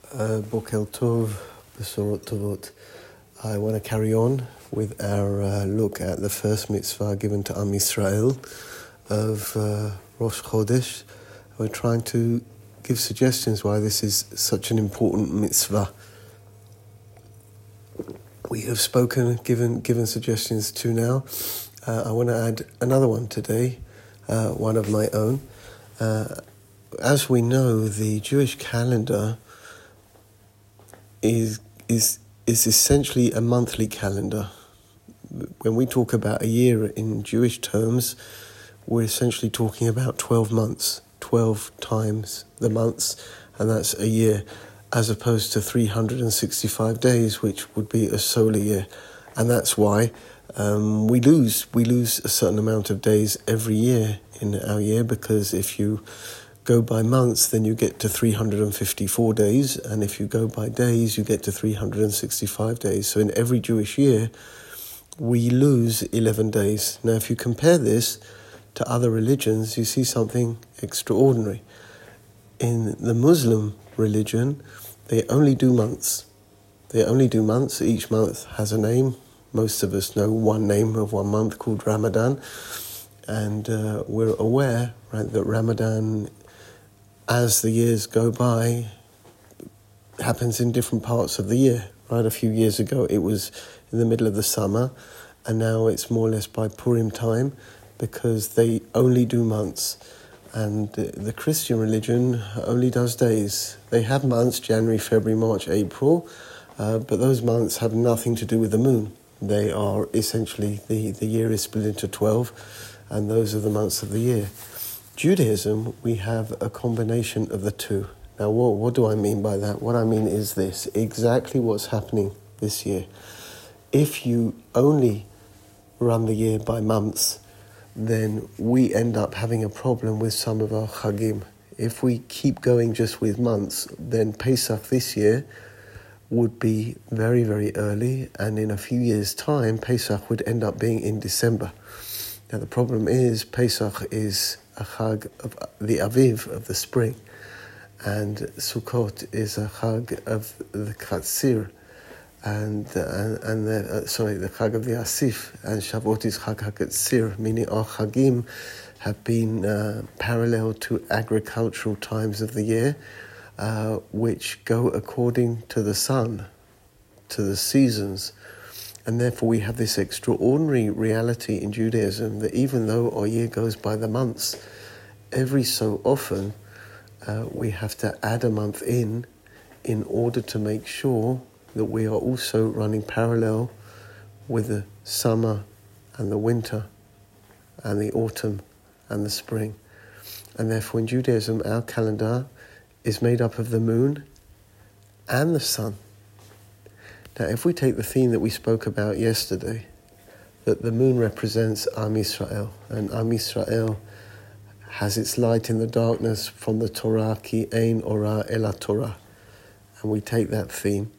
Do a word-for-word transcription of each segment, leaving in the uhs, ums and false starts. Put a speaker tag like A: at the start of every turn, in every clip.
A: Uh, Boker Tov, Besorot Tovot. I want to carry on with our uh, look at the first mitzvah given to Am Yisrael of uh, Rosh Chodesh. We're trying to give suggestions why this is such an important mitzvah. We have spoken, given given suggestions to now. Uh, I want to add another one today, uh, one of my own. Uh, as we know, the Jewish calendar is is is essentially a monthly calendar. When we talk about a year in Jewish terms, we're essentially talking about twelve months, twelve times the months, and that's a year, as opposed to three hundred sixty-five days, which would be a solar year. And that's why um, we lose we lose a certain amount of days every year in our year, because if you go by months, then you get to three hundred fifty-four days, and if you go by days, you get to three hundred sixty-five days. So in every Jewish year, we lose eleven days. Now, if you compare this to other religions, you see something extraordinary. In the Muslim religion, they only do months. They only do months. Each month has a name. Most of us know one name of one month called Ramadan, and uh, we're aware, right, that Ramadan, as the years go by, happens in different parts of the year. Right, a few years ago it was in the middle of the summer, and now it's more or less by Purim time, because they only do months. And the Christian religion only does days. They have months, January, February, March, April, uh, but those months have nothing to do with the moon. They are essentially, the, the year is split into twelve, and those are the months of the year. Judaism, we have a combination of the two. Now, what, what do I mean by that? What I mean is this, exactly what's happening this year. If you only run the year by months, then we end up having a problem with some of our chagim. If we keep going just with months, then Pesach this year would be very, very early, and in a few years' time, Pesach would end up being in December. Now, the problem is, Pesach is a chag of the Aviv, of the spring, and Sukkot is a chag of the Katsir, and uh, and the, uh, sorry, the chag of the Asif, and Shavuot is chag HaKatsir, meaning our chagim have been uh, parallel to agricultural times of the year, uh, which go according to the sun, to the seasons. And therefore we have this extraordinary reality in Judaism that even though our year goes by the months, every so often uh, we have to add a month in in order to make sure that we are also running parallel with the summer and the winter and the autumn and the spring. And therefore in Judaism, our calendar is made up of the moon and the sun. Now, if we take the theme that we spoke about yesterday, that the moon represents Am Yisrael, and Am Yisrael has its light in the darkness from the Torah, ki ein ora ela Torah, and we take that theme,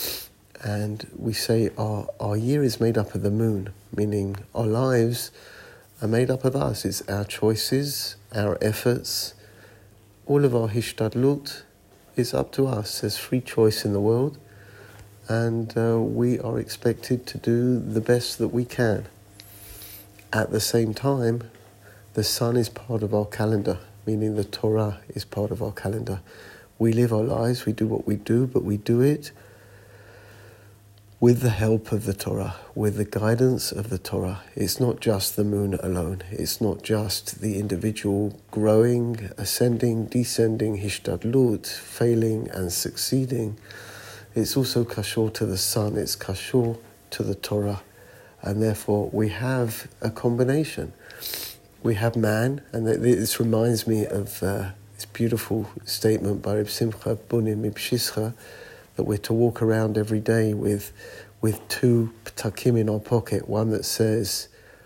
A: and we say our, our year is made up of the moon, meaning our lives are made up of us. It's our choices, our efforts, all of our hishtadlut is up to us. There's free choice in the world, and uh, we are expected to do the best that we can. At the same time, the sun is part of our calendar, meaning the Torah is part of our calendar. We live our lives, we do what we do, but we do it with the help of the Torah, with the guidance of the Torah. It's not just the moon alone. It's not just the individual growing, ascending, descending, hishtadlut, failing and succeeding. It's also kashor to the sun, it's kashor to the Torah. And therefore we have a combination. We have man, and this reminds me of uh, this beautiful statement by Reb Simcha Bunim Mipshischa, that we're to walk around every day with with two ptakim in our pocket, one that says,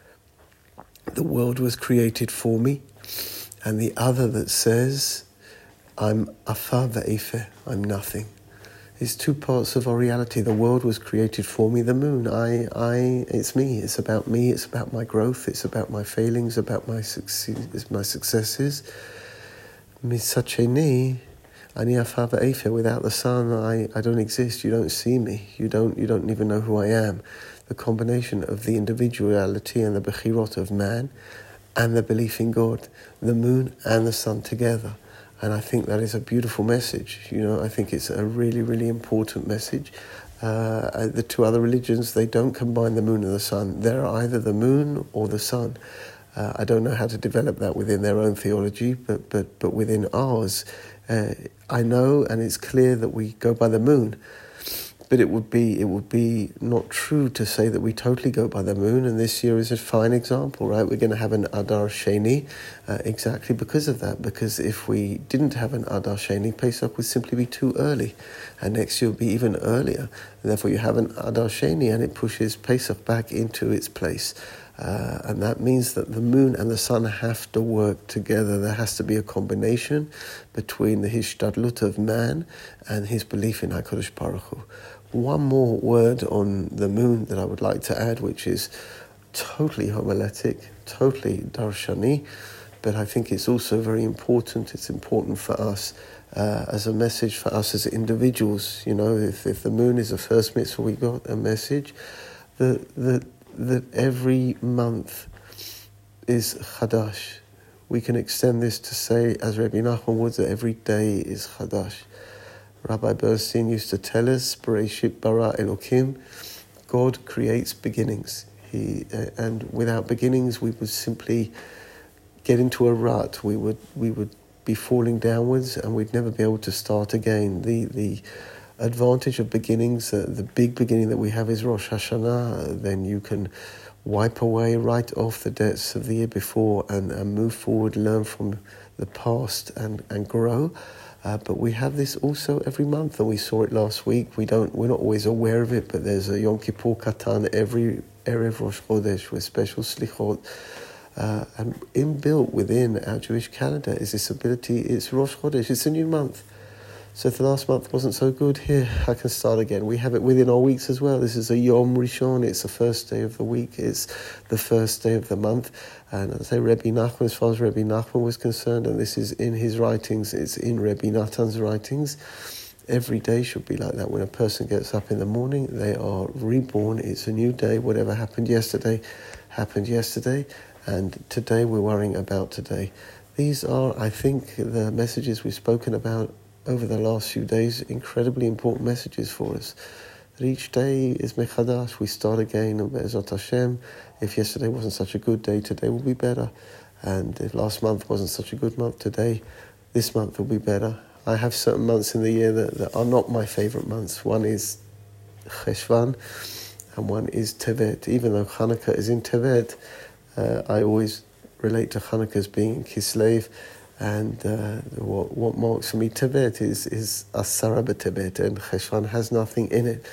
A: the world was created for me, and the other that says, I'm afar ve'efer, I'm nothing. It's two parts of our reality. The world was created for me. The moon, I, I, it's me. It's about me. It's about my growth. It's about my failings, about my success, my successes. Misacheni, Ani Afa V'Efer, without the sun, I, I don't exist. You don't see me. You don't you don't even know who I am. The combination of the individuality and the bechirot of man and the belief in God, the moon and the sun together. And I think that is a beautiful message. You know, I think it's a really, really important message. Uh, the two other religions, they don't combine the moon and the sun. They're either the moon or the sun. Uh, I don't know how to develop that within their own theology, but but but within ours, uh, I know, and it's clear that we go by the moon. But it would be it would be not true to say that we totally go by the moon, and this year is a fine example, right? We're going to have an Adar Sheni uh, exactly because of that, because if we didn't have an Adar Sheni, Pesach would simply be too early, and next year would be even earlier, and therefore you have an Adar Sheni, and it pushes Pesach back into its place. Uh, and that means that the moon and the sun have to work together. There has to be a combination between the hishtadlut of man and his belief in HaKadosh Baruch Hu. One more word on the moon that I would like to add, which is totally homiletic, totally darshani, but I think it's also very important. It's important for us uh, as a message for us as individuals. You know, if, if the moon is the first mitzvah, we got a message that that that every month is Chadash. We can extend this to say, as Rabbi Nachman would, that every day is Chadash. Rabbi Bernstein used to tell us, Bereshit bara Elokim, God creates beginnings. He uh, and without beginnings, we would simply get into a rut. We would we would be falling downwards, and we'd never be able to start again. The the advantage of beginnings, uh, the big beginning that we have is Rosh Hashanah. Then you can wipe away, write off the debts of the year before, and, and move forward, learn from the past, and and grow. Uh, but we have this also every month, and we saw it last week. We don't, we're not always aware of it, but there's a Yom Kippur Katan every Erev Rosh Chodesh with special slichot. Uh, and inbuilt within our Jewish calendar is this ability. It's Rosh Chodesh. It's a new month. So if the last month wasn't so good, here, I can start again. We have it within our weeks as well. This is a Yom Rishon. It's the first day of the week. It's the first day of the month. And as I say, Rebbe Nachman, as far as Rebbe Nachman was concerned, and this is in his writings, it's in Rebbe Natan's writings, every day should be like that. When a person gets up in the morning, they are reborn. It's a new day. Whatever happened yesterday, happened yesterday. And today we're worrying about today. These are, I think, the messages we've spoken about over the last few days, incredibly important messages for us. That each day is Mechadash, we start again, and Be'ezrat Hashem, if yesterday wasn't such a good day, today will be better. And if last month wasn't such a good month, today, this month will be better. I have certain months in the year that, that are not my favorite months. One is Cheshvan, and one is Tevet. Even though Hanukkah is in Tevet, uh, I always relate to Hanukkah as being in Kislev. And uh, what, what marks for me Tevet is, is Asara b'Tevet, and Cheshvan has nothing in it.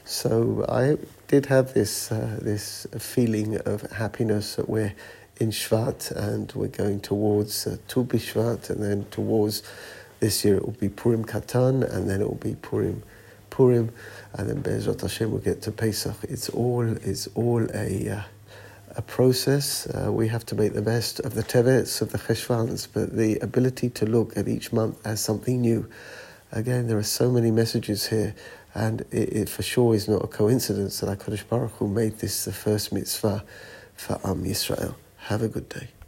A: So I did have this uh, this feeling of happiness that we're in Shvat, and we're going towards uh, Tu B'Shvat, and then towards this year it will be Purim Katan, and then it will be Purim Purim, and then Be'ezrat Hashem will get to Pesach. It's all it's all a uh, a process. Uh, we have to make the best of the Tevets, of the Cheshvans, but the ability to look at each month as something new. Again, there are so many messages here, and it, it for sure is not a coincidence that HaKadosh Baruch Hu made this the first mitzvah for Am Yisrael. Have a good day.